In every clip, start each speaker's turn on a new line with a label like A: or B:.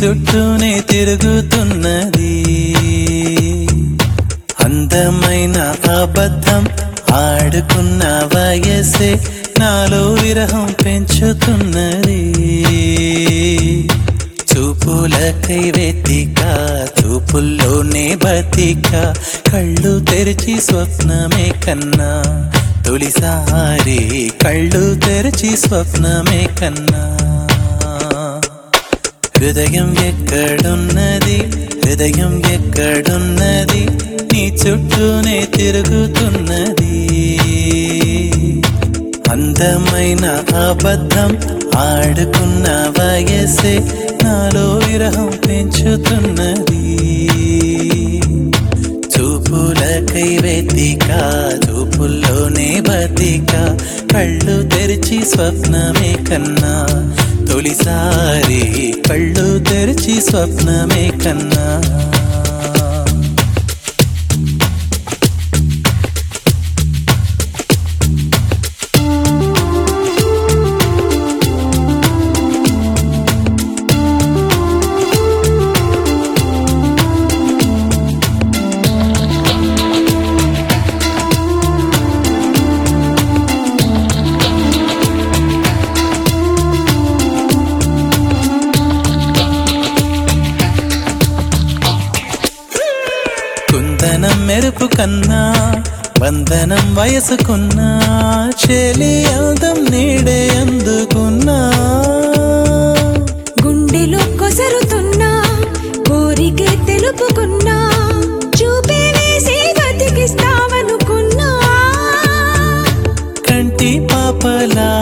A: చుట్టూనే తిరుగుతున్నది. అందమైన అబద్ధం ఆడుకున్న వయసే నాలో విరహం పెంచుతున్నది. చూపులకై వెతిక చూపుల్లోనే బతిక కళ్ళు తెరిచి స్వప్నమే కన్నా తొలిసారి కళ్ళు తెరిచి స్వప్నమే కన్నా. హృదయం ఎక్కడున్నది హృదయం ఎక్కడున్నది నీ చుట్టూనే తిరుగుతున్నది. అందమైన అబద్ధం ఆడుకున్న వయసే నాలో విరహం పెంచుతున్నది. చూపులకై వెతిక చూపుల్లోనే బతిక కళ్ళు తెరిచి స్వప్నమే కన్నా తొలిసారి కళ్ళు తెరిచి స్వప్నమే కన్నా. కుందనం మెరుపు కన్నా బంధనం వయసుకున్నా చెలి అందం నీడే అందుకున్నా.
B: గుండెలో కొసరుతున్నా కోరికే తెలుపుకున్నా చూపే వేసి బతికిస్తావనుకున్నా.
A: కంటి పాపలా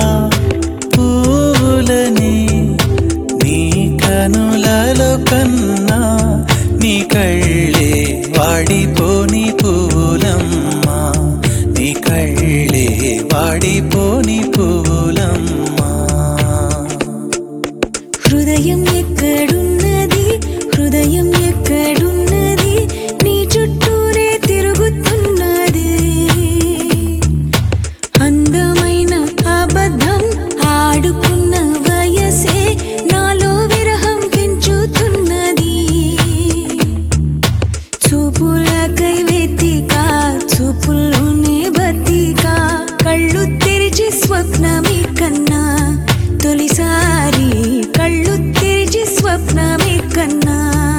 A: పూలని నీ కనులలో కన్నా నీ కళ్ళే వాడిపోని పూలమ్మా నీ కళ్ళే వాడిపోని పూలమ్మా.
B: హృదయం ఎక్కడున్నది హృదయం ఎక్కడున్నది నీ చుట్టూనే తిరుగుతున్నది. అందమైన అబద్ధం ఆడుకున్న వయసే నాలో విరహం పెంచుతున్నది. చూపులకై వెతిక చూపుల్లోనే బతిక కళ్ళు తెరిచి స్వప్నమే కన్నా తొలిసారి కళ్ళు తెరిచి స్వప్నమే కన్నా.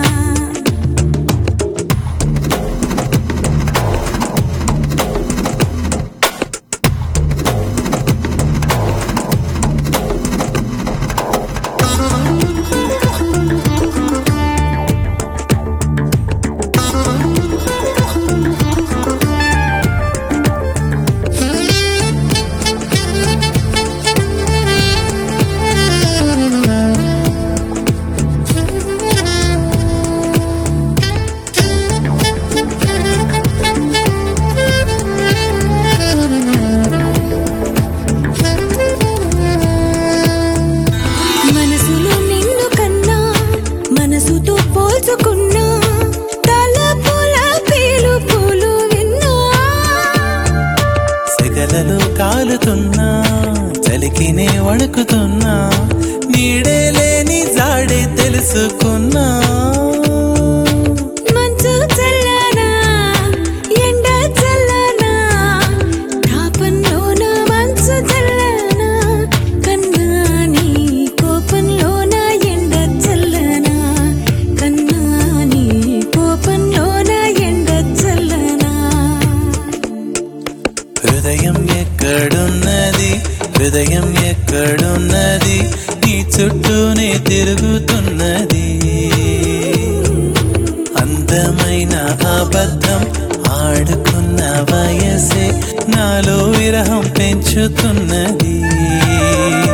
B: మనసులో నిన్ను కన్నా మనసుతో పోల్చుకున్నా తలపుల పిలుపులు విన్నా.
A: సెగలలో కాలుతున్నా చలికినే వణుకుతున్నా నీడే లేని జాడే తెలుసుకున్నా.
B: మంచు చల్లనా ఎండ చల్లనా తాపంలోన మంచు చల్లనా కన్నా నీ కోపంలోన ఎండ చల్లనా కన్నా నీ కోపంలోన ఎండ చల్లనా.
A: హృదయం ఎక్కడున్నది హృదయం ఎక్కడున్నది నీ చుట్టూనే తిరుగుతున్నది. అందమైన అబద్ధం ఆడుకున్న వయసే నాలో విరహం పెంచుతున్నది.